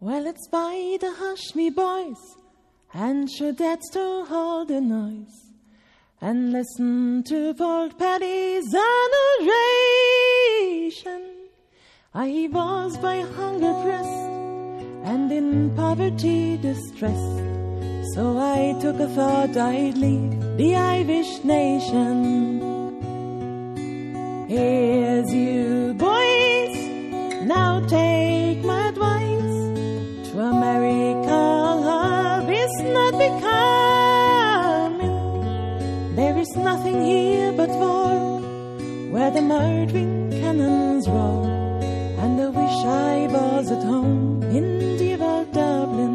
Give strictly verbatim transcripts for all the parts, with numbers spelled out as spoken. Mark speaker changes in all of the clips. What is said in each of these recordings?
Speaker 1: Well, it's by the hush me boys, and sure that's to hold the noise, and listen to Pork Paddy's narration. I was by hunger pressed, and in poverty distressed, so I took a thought I'd leave the Irish nation. Here's you boys, now take my advice. To America is not becoming. There is nothing here but war, where the murdering cannons roar, and I wish I was at home in dear old Dublin.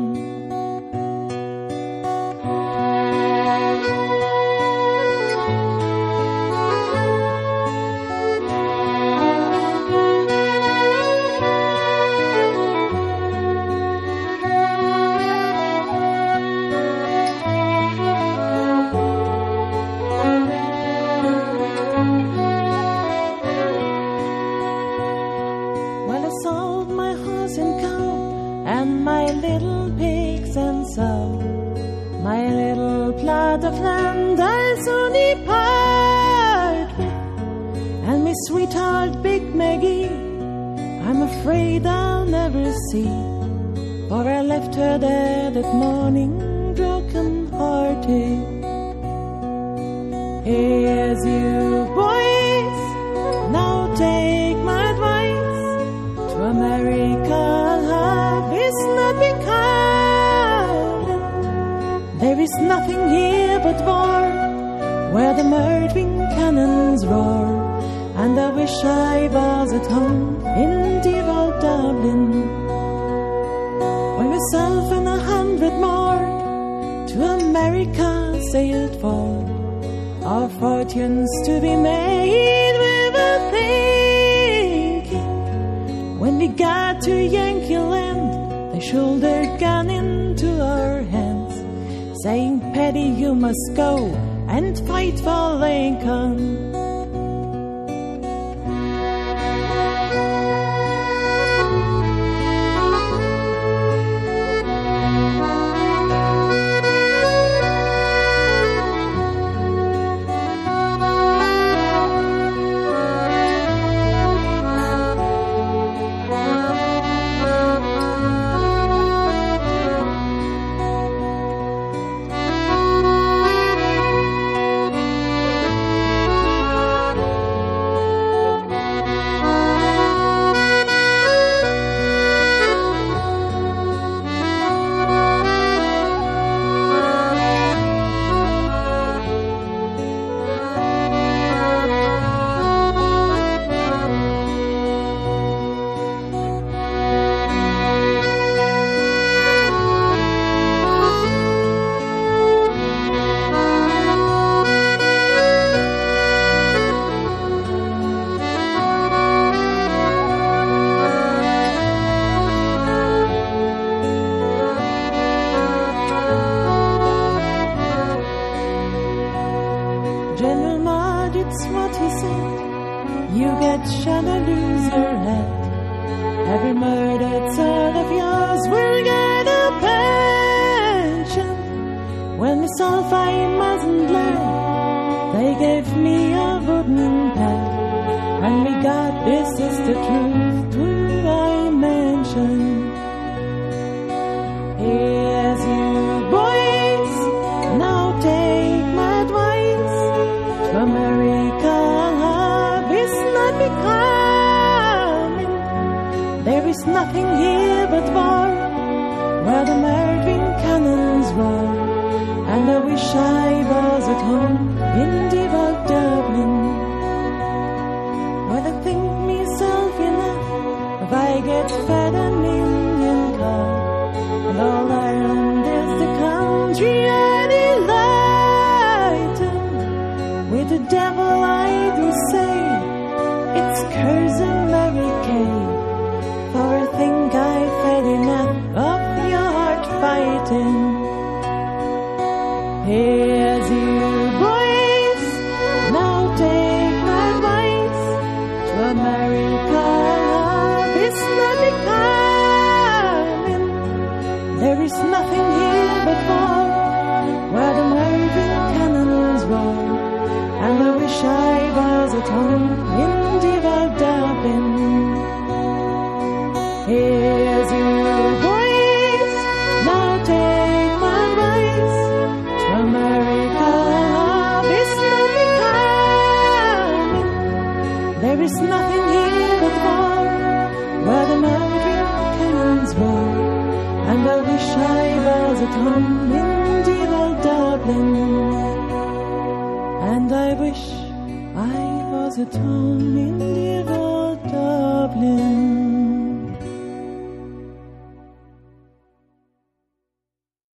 Speaker 1: My little plot of land I'll soon depart with, and my sweetheart Big Maggie I'm afraid I'll never see, for I left her there that morning broken hearted. Here's you boys, now take my advice. To America is not becoming. There is nothing here but war, where the murdering cannons roar, and I wish I was at home in dear old Dublin. When myself and a hundred more to America sailed for, our fortunes to be made we were thinking. When we got to Yankee land, they shouldered gun into our hands, saying, Paddy, you must go and fight for Lincoln. General Mud, it's what he said, you get shot or lose your head. Every murdered son of yours will get a pension. When we saw I mustn't learn, they gave me a wooden peg, and we got this is the truth to I mention. Here's you boys, now take my advice. To America is not becoming. There is nothing here but war, where the murdering cannons roar, and I wish I was at home in devout is nothing here but war, where the American cannons roar. And I wish I was at home in dear old Dublin. Here's your voice, now take my advice. To America, this nothing coming. There is nothing here but war, where the American cannons roar. And I wish I was at home in dear old Dublin. And I wish I was at home in dear old Dublin.